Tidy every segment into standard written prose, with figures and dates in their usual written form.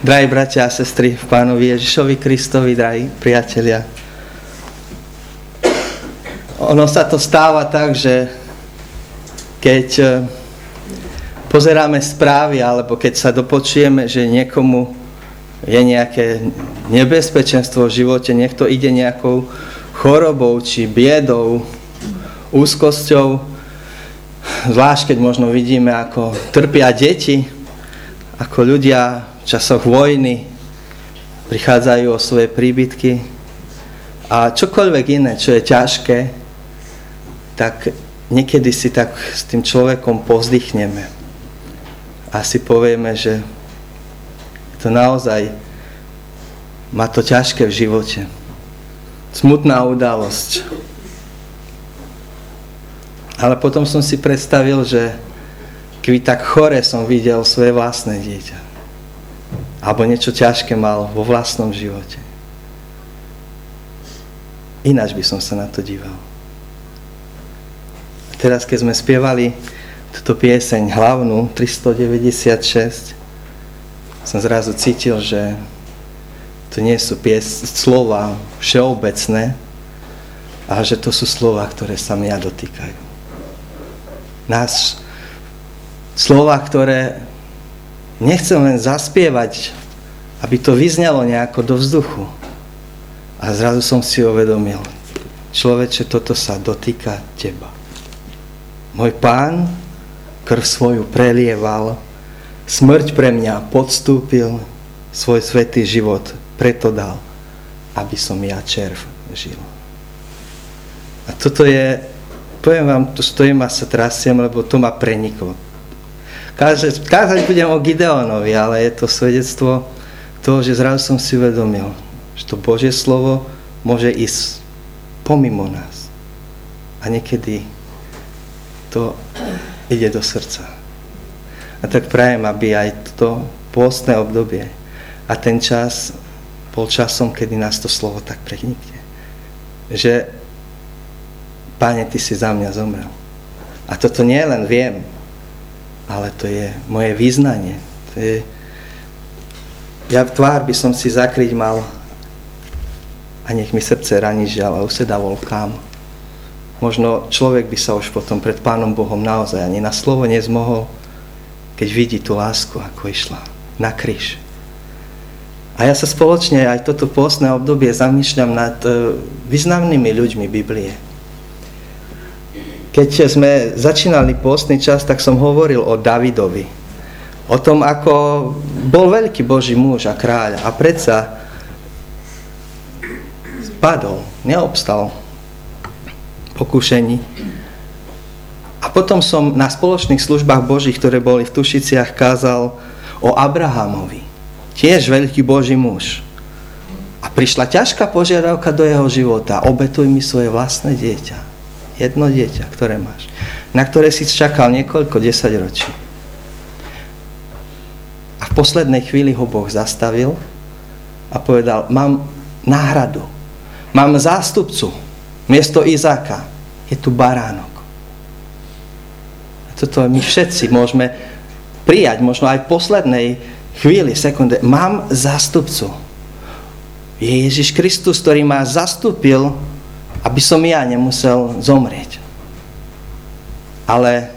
Drahí bratia a sestry v Pánovi Ježišovi Kristovi, drahí priatelia. Ono sa to stáva tak, že keď pozeráme správy, alebo keď sa dopočujeme, že niekomu je nejaké nebezpečenstvo v živote, niekto ide nejakou chorobou, či biedou, úzkosťou, zvlášť keď možno vidíme, ako trpia deti, ako ľudia v časoch vojny prichádzajú o svoje príbytky a čokoľvek iné, čo je ťažké, tak niekedy si tak s tým človekom povzdychneme a si povieme, že to naozaj má to ťažké v živote. Smutná udalosť. Ale potom som si predstavil, že keby tak chore som videl svoje vlastné dieťa. Alebo niečo ťažké mal vo vlastnom živote. Ináč by som sa na to díval. A teraz, keď sme spievali túto pieseň hlavnú, 396, som zrazu cítil, že to nie sú slova všeobecné, ale že to sú slova, ktoré sa mňa dotýkajú. Slova, ktoré nechcem len zaspievať, aby to vyznelo nejako do vzduchu. A zrazu som si uvedomil, človeče, toto sa dotýka teba. Môj Pán krv svoju prelieval, smrť pre mňa podstúpil, svoj svätý život preto dal, aby som ja červ žil. A toto je, poviem vám, tu stojím a sa trasiem, lebo to ma preniklo. Kázať budem o Gideonovi, ale je to svedectvo toho, že zrazu som si uvedomil, že to Božie slovo môže ísť pomimo nás. A niekedy to ide do srdca. A tak prajem, aby aj to pôstne obdobie a ten čas bol časom, kedy nás to slovo tak prenikne. Že, Páne, Ty si za mňa zomrel. A toto nie len viem, ale to je moje vyznanie. Ja tvár by som si zakryť mal a nech mi srdce raní žiaľ a usedavol kam. Možno človek by sa už potom pred Pánom Bohom naozaj ani na slovo nezmohol, keď vidí tú lásku, ako išla na kríž. A ja sa spoločne aj toto pôstne obdobie zamýšľam nad významnými ľuďmi Biblie. Keď sme začínali pôstny čas, tak som hovoril o Davidovi. O tom, ako bol veľký Boží muž a kráľ a predsa spadol, neobstal pokušení. A potom som na spoločných službách Božích, ktoré boli v Tušiciach, kázal o Abrahamovi. Tiež veľký Boží muž. A prišla ťažká požiadavka do jeho života. Obetuj mi svoje vlastné dieťa. Jedno dieťa, ktoré máš. Na ktoré si čakal niekoľko 10 ročí. A v poslednej chvíli ho Boh zastavil a povedal, mám náhradu. Mám zástupcu. Miesto Izáka je tu baránok. A toto my všetci môžeme prijať, možno aj v poslednej chvíli, sekunde. Mám zástupcu. Je Ježiš Kristus, ktorý ma zastúpil, aby som ja nemusel zomrieť. Ale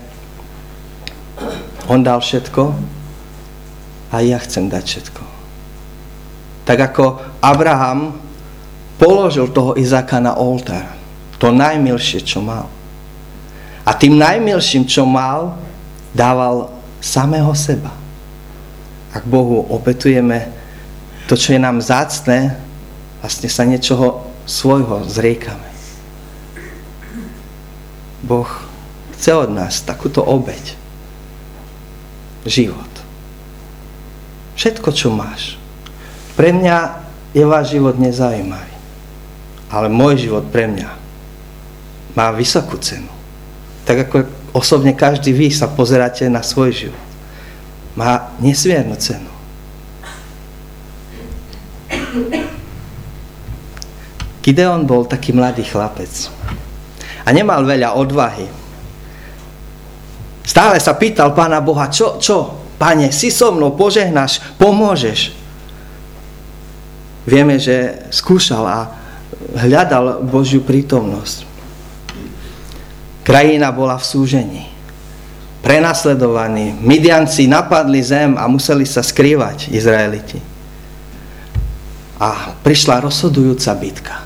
on dal všetko a ja chcem dať všetko. Tak ako Abraham položil toho Izáka na oltár. To najmilšie, čo mal. A tým najmilším, čo mal, dával samého seba. Ak Bohu obetujeme to, čo je nám vzácne, vlastne sa niečoho svojho zriekame. Boh chce od nás takúto obeť. Život. Všetko, čo máš. Pre mňa je váš život nezaujímavý. Ale môj život pre mňa má vysokú cenu. Tak ako osobne každý vy sa pozeráte na svoj život. Má nesmiernu cenu. Gideon bol taký mladý chlapec. A nemal veľa odvahy. Stále sa pýtal Pána Boha, čo? Pane, si so mnou, požehnáš, pomôžeš. vieme, že skúšal a hľadal Božiu prítomnosť. Krajina bola v súžení. Prenasledovaní. Midianci napadli zem a museli sa skrývať Izraeliti. A prišla rozhodujúca bitka.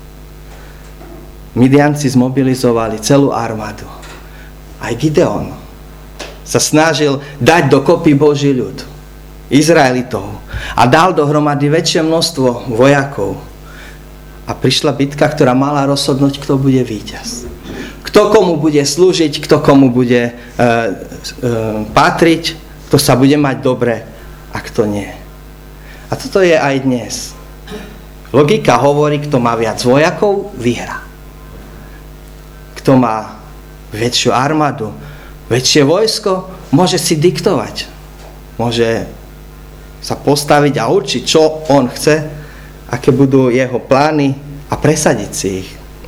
Midianci zmobilizovali celú armádu. Aj Gideon sa snažil dať dokopy Boží ľud, Izraelitov, a dal dohromady väčšie množstvo vojakov. A prišla bitka, ktorá mala rozhodnúť, kto bude víťaz. Kto komu bude slúžiť, kto komu bude patriť, kto sa bude mať dobre a kto nie. A toto je aj dnes. Logika hovorí, kto má viac vojakov, vyhrá. Kto má väčšiu armádu, väčšie vojsko, môže si diktovať. Môže sa postaviť a určiť, čo on chce, aké budú jeho plány a presadiť si ich.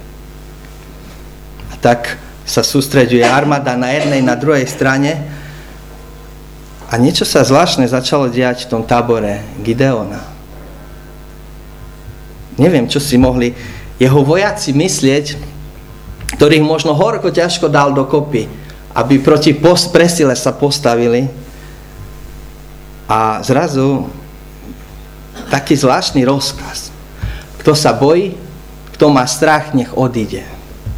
A tak sa sústreďuje armáda na jednej, na druhej strane a niečo sa zvláštne začalo diať v tom tábore Gideona. Neviem, čo si mohli jeho vojaci myslieť, ktorých možno horko ťažko dal dokopy, aby proti presile sa postavili. A zrazu taký zvláštny rozkaz. Kto sa bojí, kto má strach, nech odíde.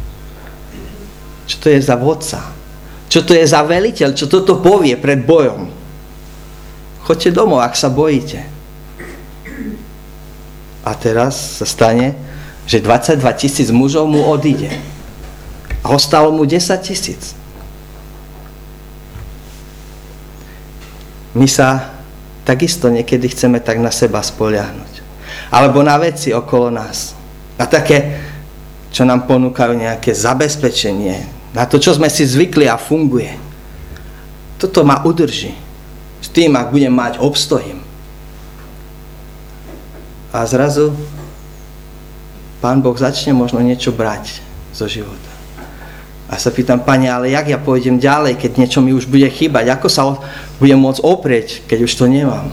Čo to je za vodca? Čo to je za veliteľ? Čo toto povie pred bojom? Choďte domov, ak sa bojíte. A teraz sa stane, že 22 000 mužov mu odíde. A ostalo mu 10 000. My sa takisto niekedy chceme tak na seba spoliahnuť. Alebo na veci okolo nás. Na také, čo nám ponúkajú nejaké zabezpečenie. Na to, čo sme si zvykli a funguje. Toto ma udrží. S tým, ak budem mať, obstojím. A zrazu Pán Boh začne možno niečo brať zo života. A sa pýtam, Pane, ale jak ja pôjdem ďalej, keď niečo mi už bude chýbať? Ako sa budem môcť oprieť, keď už to nemám?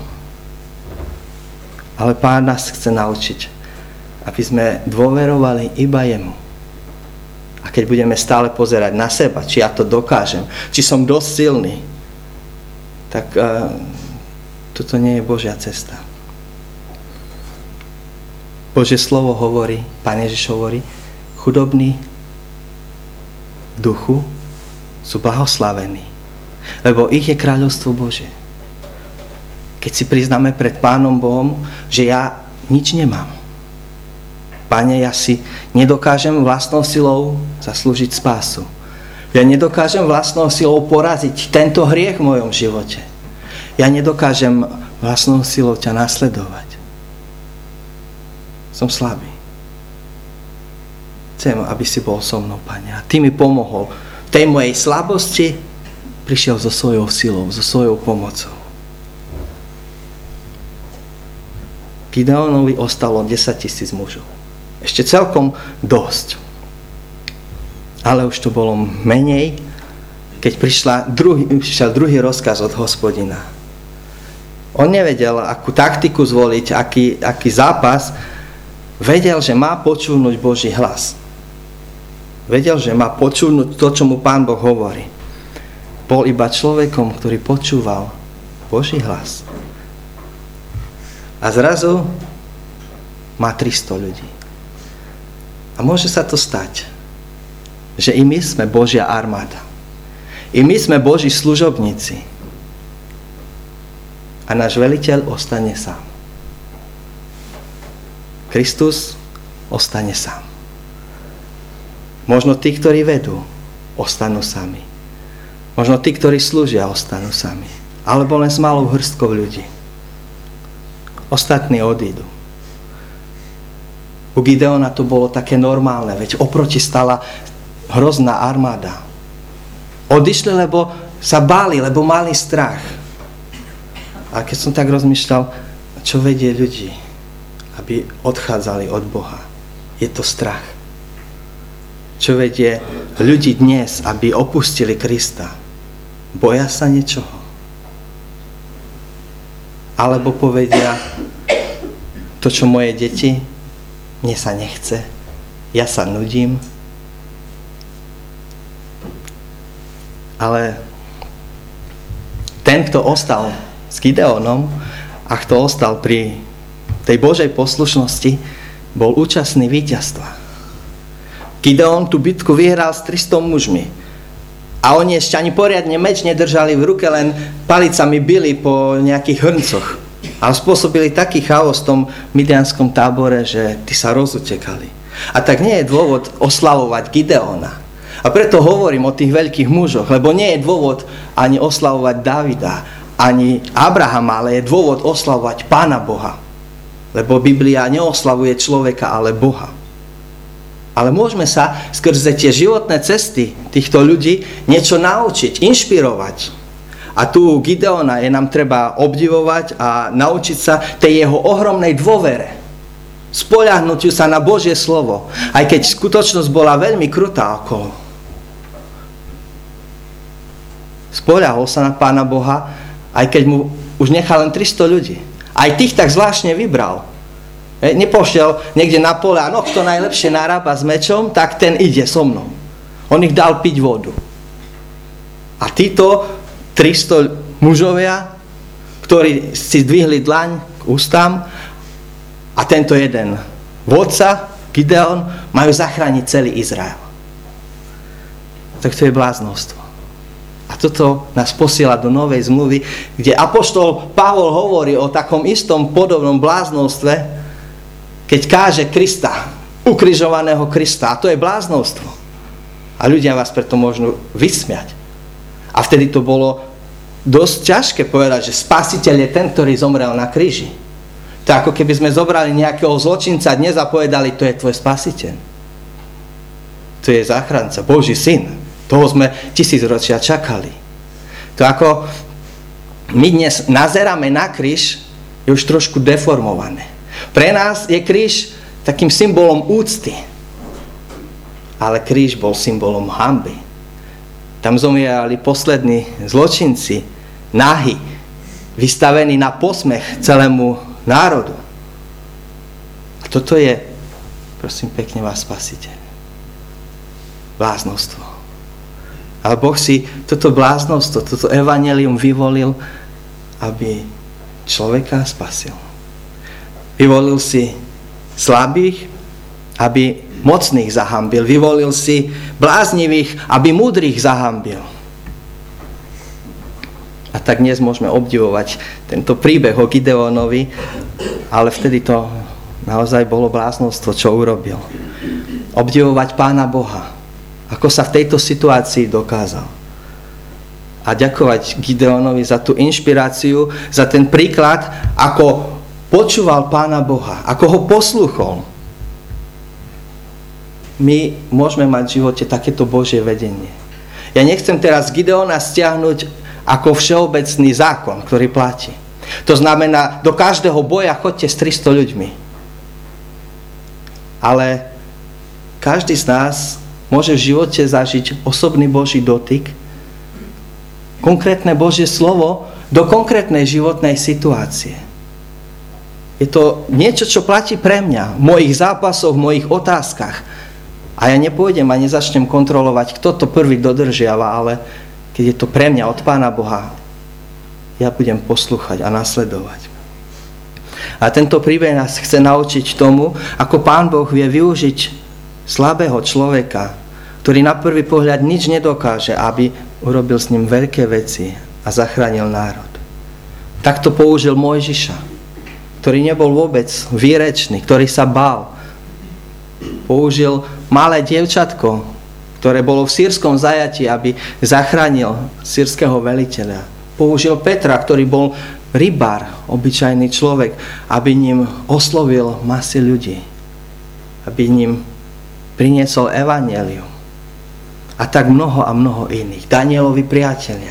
Ale Pán nás chce naučiť, aby sme dôverovali iba Jemu. A keď budeme stále pozerať na seba, či ja to dokážem, či som dosť silný, tak toto nie je Božia cesta. Božie slovo hovorí, Pán Ježiš hovorí, chudobní v duchu sú blahoslavení, lebo ich je kráľovstvo Božie. Keď si priznáme pred Pánom Bohom, že ja nič nemám. Pane, ja si nedokážem vlastnou silou zaslúžiť spásu. Ja nedokážem vlastnou silou poraziť tento hriech v mojom živote. Ja nedokážem vlastnou silou ťa nasledovať. Som slabý. Chcem, aby si bol so mnou, Pane. A Ty mi pomohol. V tej mojej slabosti prišiel so svojou silou, so svojou pomocou. Gideonovi ostalo 10 000 mužov. Ešte celkom dosť. Ale už to bolo menej, keď prišiel druhý rozkaz od Hospodina. On nevedel, akú taktiku zvoliť, aký zápas. Vedel, že má počúvnuť Boží hlas. Vedel, že má počúvnuť to, čo mu Pán Boh hovorí. Bol iba človekom, ktorý počúval Boží hlas. A zrazu má 300 ľudí. A môže sa to stať, že i my sme Božia armáda. I my sme Boží služobníci. A náš veliteľ ostane sám. Kristus ostane sám. Možno tí, ktorí vedú, ostanú sami. Možno tí, ktorí slúžia, ostanú sami. Alebo len s malou hrstkou ľudí. Ostatní odídu. U Gideona to bolo také normálne, veď oproti stala hrozná armáda. Odišli, lebo sa báli, lebo mali strach. A keď som tak rozmýšľal, čo vedie ľudí, aby odchádzali od Boha. Je to strach. Čo vedie ľudí dnes, aby opustili Krista? Boja sa niečoho? Alebo povedia, to, čo moje deti, mne sa nechce, ja sa nudím. Ale ten, kto ostal s Gideonom a kto ostal pri tej Božej poslušnosti, bol účastný víťazstva. Gideon tú bitku vyhral s 300 mužmi. A oni ešte ani poriadne meč nedržali v ruke, len palicami bili po nejakých hrncoch. A spôsobili taký chaos v tom midianskom tábore, že tí sa rozutekali. A tak nie je dôvod oslavovať Gideona. A preto hovorím o tých veľkých mužoch, lebo nie je dôvod ani oslavovať Davida, ani Abrahama, ale je dôvod oslavovať Pána Boha. Lebo Biblia neoslavuje človeka, ale Boha. Ale môžeme sa skrze tie životné cesty týchto ľudí niečo naučiť, inšpirovať. A tu Gideona je nám treba obdivovať a naučiť sa tej jeho ohromnej dôvere. Spoľahnutiu sa na Božie slovo. Aj keď skutočnosť bola veľmi krutá okolo. Spoľahol sa na Pána Boha, aj keď mu už nechal len 300 ľudí. Aj tých tak zvláštne vybral. Nepošiel niekde na pole a kto najlepšie narába s mečom, tak ten ide so mnou. On ich dal piť vodu. A títo 300 mužovia, ktorí si zdvihli dlaň k ústam, a tento jeden vodca, Gideon, majú zachrániť celý Izrael. Tak to je bláznostvo. A toto nás posiela do novej zmluvy, kde apoštol Pavol hovorí o takom istom podobnom bláznostve, keď káže Krista, ukrižovaného Krista. A to je bláznostvo. A ľudia vás preto môžu vysmiať. A vtedy to bolo dosť ťažké povedať, že spasiteľ je ten, ktorý zomrel na kríži. To ako keby sme zobrali nejakého zločinca dnes a povedali, to je tvoj spasiteľ. To je záchranca, Boží syn. Toho sme 1000 ročia čakali. To ako my dnes nazeráme na kríž, je už trošku deformované. Pre nás je kríž takým symbolom úcty. Ale kríž bol symbolom hanby. Tam zomierali poslední zločinci, nahy, vystavení na posmech celému národu. A toto je, prosím pekne vás, spasiteľ. Bláznostvo. Ale Boh si toto bláznostvo, toto evanjelium vyvolil, aby človeka spasil. Vyvolil si slabých, aby mocných zahambil. Vyvolil si bláznivých, aby múdrych zahambil. A tak dnes môžeme obdivovať tento príbeh o Gideonovi, ale vtedy to naozaj bolo bláznostvo, čo urobil. Obdivovať Pána Boha, ako sa v tejto situácii dokázal. A ďakovať Gideonovi za tú inšpiráciu, za ten príklad, ako počúval Pána Boha, ako ho poslúchol. My môžeme mať v živote takéto Božie vedenie. Ja nechcem teraz Gideona stiahnuť ako všeobecný zákon, ktorý platí. To znamená, do každého boja chodte s 300 ľuďmi. Ale každý z nás môže v živote zažiť osobný Boží dotyk, konkrétne Božie slovo do konkrétnej životnej situácie. Je to niečo, čo platí pre mňa, v mojich zápasoch, v mojich otázkach. A ja nepôjdem a nezačnem kontrolovať, kto to prvý dodržiava, ale keď je to pre mňa od Pána Boha, ja budem poslúchať a nasledovať. A tento príbeh nás chce naučiť tomu, ako Pán Boh vie využiť slabého človeka, ktorý na prvý pohľad nič nedokáže, aby urobil s ním veľké veci a zachránil národ. Takto použil Mojžiša, ktorý nebol vôbec výrečný, ktorý sa bál. Použil malé dievčatko, ktoré bolo v sírskom zajatí, aby zachránil sírskeho veliteľa. Použil Petra, ktorý bol rybár, obyčajný človek, aby ním oslovil masy ľudí. Aby ním priniesol evanjelium. A tak mnoho a mnoho iných. Danielovi priatelia.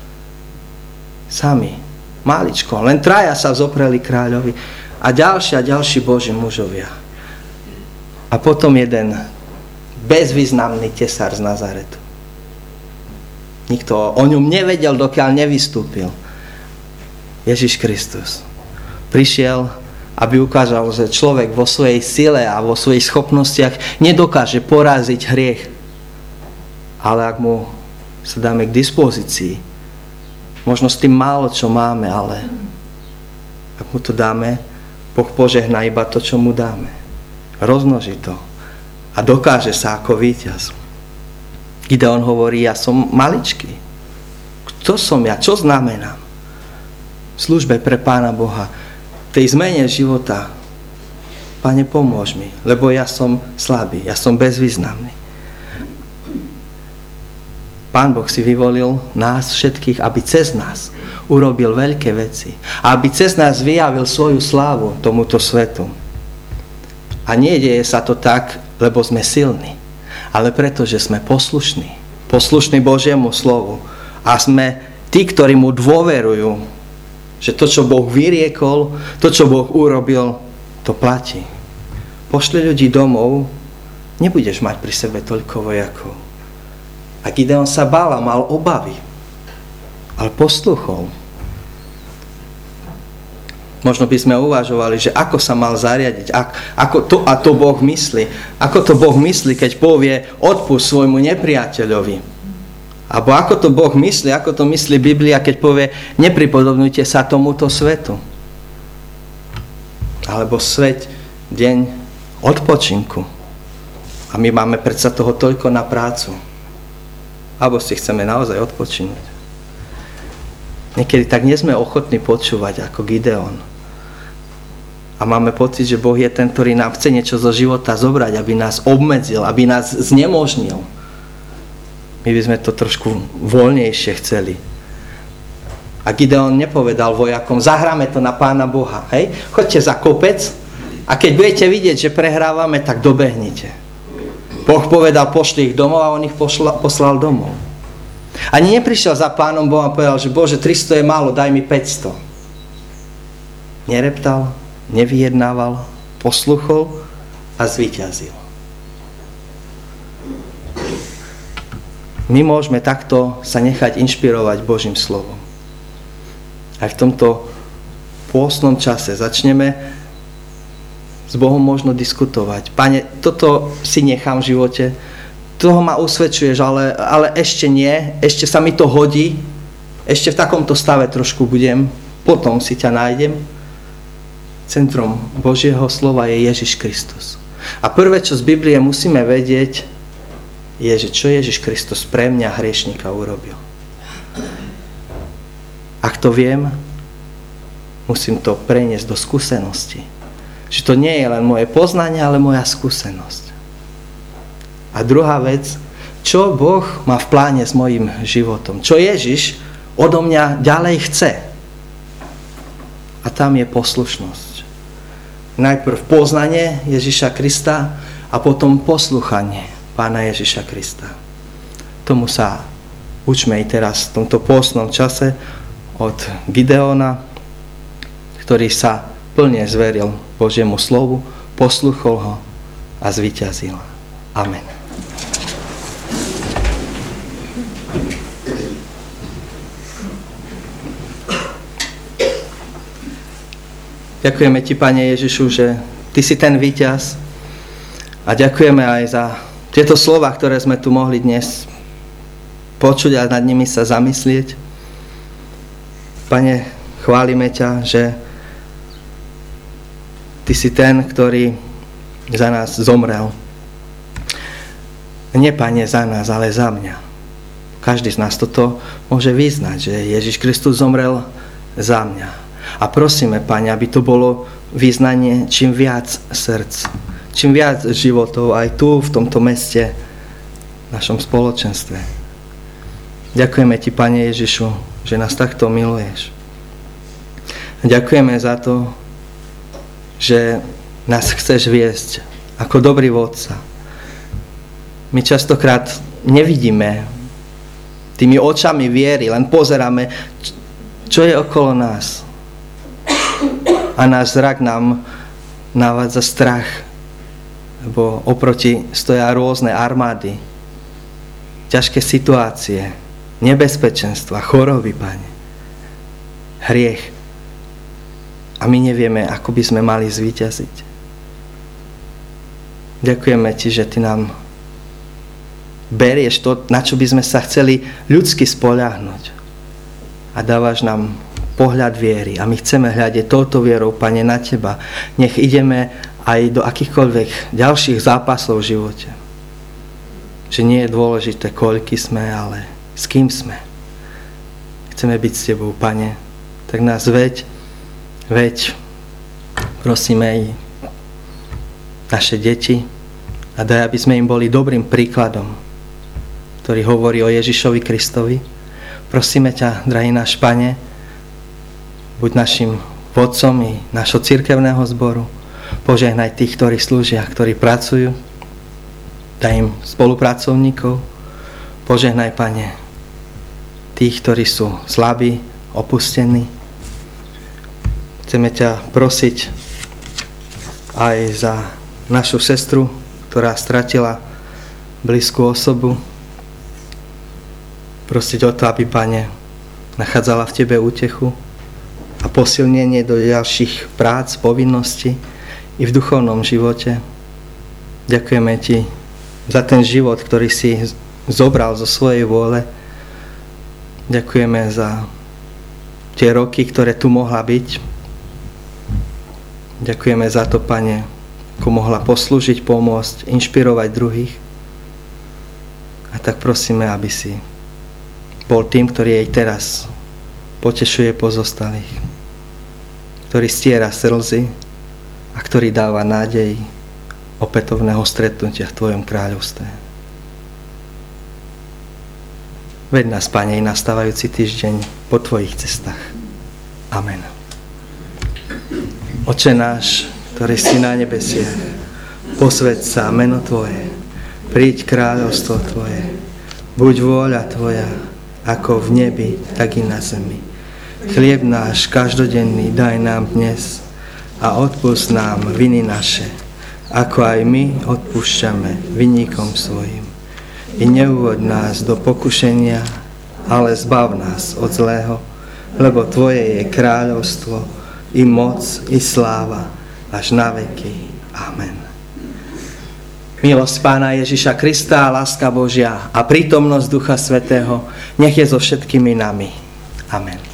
Sami. Maličko. Len 3 sa zopreli kráľovi. A ďalší Boží mužovia. A potom jeden bezvýznamný tesár z Nazaretu. Nikto o ňom nevedel, dokiaľ nevystúpil. Ježiš Kristus prišiel aby ukázal, že človek vo svojej sile a vo svojich schopnostiach nedokáže poraziť hriech. Ale ak mu sa dáme k dispozícii, možno s tým málo, čo máme, ale ak mu to dáme, Boh požehná iba to, čo mu dáme. Rozmnoží to a dokáže sa ako víťaz. Gideon hovorí, ja som maličký. Kto som ja? Čo znamenám? V službe pre Pána Boha, tej zmene života. Pane, pomôž mi, lebo ja som slabý, ja som bezvýznamný. Pán Boh si vyvolil nás všetkých, aby cez nás urobil veľké veci. A aby cez nás vyjavil svoju slávu tomuto svetu. A nie deje sa to tak, lebo sme silní, ale preto, že sme poslušní. Poslušní Božiemu slovu. A sme tí, ktorí mu dôverujú, že to, čo Boh vyriekol, to, čo Boh urobil, to platí. Pošli ľudí domov, nebudeš mať pri sebe toľko vojakov. A Gideon sa bál a mal obavy, ale posluchol. Možno by sme uvažovali, že ako sa mal zariadiť, ako to a to Boh myslí. Ako to Boh myslí, keď povie odpusť svojmu nepriateľovi. Alebo ako to Boh myslí, ako to myslí Biblia, keď povie nepripodobňujte sa tomuto svetu. Alebo svet, deň odpočinku. A my máme predsa toho toľko na prácu. Alebo si chceme naozaj odpočinúť. Niekedy tak nie sme ochotní počúvať ako Gideon. A máme pocit, že Boh je ten, ktorý nám chce niečo zo života zobrať, aby nás obmedzil, aby nás znemožnil. My by sme to trošku voľnejšie chceli. A Gideon nepovedal vojakom, zahráme to na Pána Boha. Hej? Choďte za kopec a keď budete vidieť, že prehrávame, tak dobehnite. Boh povedal, pošli ich domov a on ich poslal domov. Ani neprišiel za Pánom Bohom a povedal, že Bože, 300 je málo, daj mi 500. Nereptal, nevyjednával, posluchol a zvíťazil. My môžeme takto sa nechať inšpirovať Božím slovom. Aj v tomto pôstnom čase začneme s Bohom možno diskutovať. Pane, toto si nechám v živote, toho ma usvedčuješ, ale ešte nie, ešte sa mi to hodí, ešte v takomto stave trošku budem, potom si ťa nájdem. Centrom Božieho slova je Ježiš Kristus. A prvé, čo z Biblie musíme vedieť, je, že čo Ježiš Kristus pre mňa hriešnika urobil. Ak to viem, musím to preniesť do skúsenosti. Že to nie je len moje poznanie, ale moja skúsenosť. A druhá vec, čo Boh má v pláne s mojím životom. Čo Ježiš odo mňa ďalej chce. A tam je poslušnosť. Najprv poznanie Ježiša Krista a potom posluchanie Pána Ježiša Krista. Tomu sa učme i teraz v tomto pôstnom čase od Gideona, ktorý sa plne zveril Božiemu slovu, posluchol ho a zvíťazil. Amen. Ďakujeme Ti, Pane Ježišu, že Ty si ten víťaz a ďakujeme aj za tieto slova, ktoré sme tu mohli dnes počuť a nad nimi sa zamyslieť. Pane, chválime ťa, že Ty si ten, ktorý za nás zomrel. Nie, Pane, za nás, ale za mňa. Každý z nás toto môže vyznať, že Ježiš Kristus zomrel za mňa. A prosíme, Pane, aby to bolo vyznanie čím viac srdc, čím viac životov aj tu, v tomto meste, v našom spoločenstve. Ďakujeme Ti, Pane Ježišu, že nás takto miluješ. Ďakujeme za to, že nás chceš viesť ako dobrý vodca. My častokrát nevidíme tými očami viery, len pozeráme, čo je okolo nás. A náš zrak nám navádza strach, lebo oproti stoja rôzne armády, ťažké situácie, nebezpečenstva, choroby, Pane, hriech. a my nevieme, ako by sme mali zvíťaziť. Ďakujeme Ti, že Ty nám berieš to, na čo by sme sa chceli ľudsky spoľahnúť. A dávaš nám pohľad viery. A my chceme hľadiť touto vierou, Pane, na Teba. Nech ideme aj do akýchkoľvek ďalších zápasov v živote. Že nie je dôležité, koľky sme, ale s kým sme. Chceme byť s Tebou, Pane. Tak nás veď, prosíme aj naše deti a daj, aby sme im boli dobrým príkladom, ktorý hovorí o Ježišovi Kristovi. Prosíme ťa, drahý náš Pane, buď našim vodcom i našho cirkevného zboru. Požehnaj tých, ktorí slúžia, ktorí pracujú. Daj im spolupracovníkov. Požehnaj, Pane, tých, ktorí sú slabí, opustení. Chceme ťa prosiť aj za našu sestru, ktorá stratila blízku osobu. Prosiť o to, aby, Pane, nachádzala v Tebe útechu a posilnenie do ďalších prác, povinností i v duchovnom živote. Ďakujeme Ti za ten život, ktorý si zobral zo svojej vôle. Ďakujeme za tie roky, ktoré tu mohla byť. Ďakujeme za to, Pane, ako mohla poslúžiť, pomôcť, inšpirovať druhých. A tak prosíme, aby si bol tým, ktorý jej teraz potešuje pozostalých, ktorý stiera slzy a ktorý dáva nádej opätovného stretnutia v Tvojom kráľovstve. Veď nás, Pane, i nastávajúci týždeň po Tvojich cestách. Amen. Oče náš, ktorý si na nebesiach, posväť sa meno Tvoje, príď kráľovstvo Tvoje, buď vôľa Tvoja, ako v nebi, tak i na zemi. Chlieb náš každodenný daj nám dnes a odpusť nám viny naše, ako aj my odpúšťame vinníkom svojim. I neuvod nás do pokušenia, ale zbav nás od zlého, lebo Tvoje je kráľovstvo, i moc, i sláva, až na veky. Amen. Milosť Pána Ježiša Krista, láska Božia a prítomnosť Ducha Svätého nech je so všetkými nami. Amen.